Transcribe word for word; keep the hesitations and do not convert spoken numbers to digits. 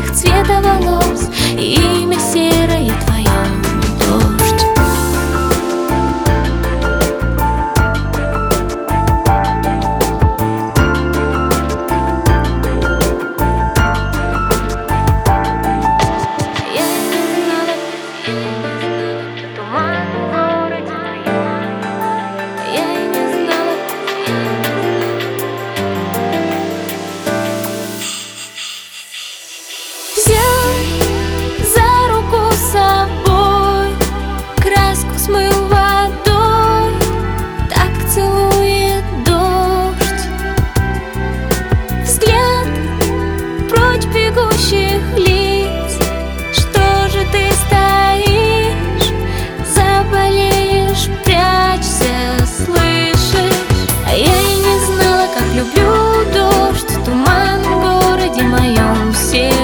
крыльях цвета волос, и имя серое твое — дождь. Я не знала, туман в городе моем. Я и не знала, взял за руку с собой, краску смыл водой, так целует дождь. Взгляд прочь бегущих лиц. Что же ты стоишь, заболеешь, прячься, слышишь? А я и не знала, как люблю дождь, туман в городе моем все.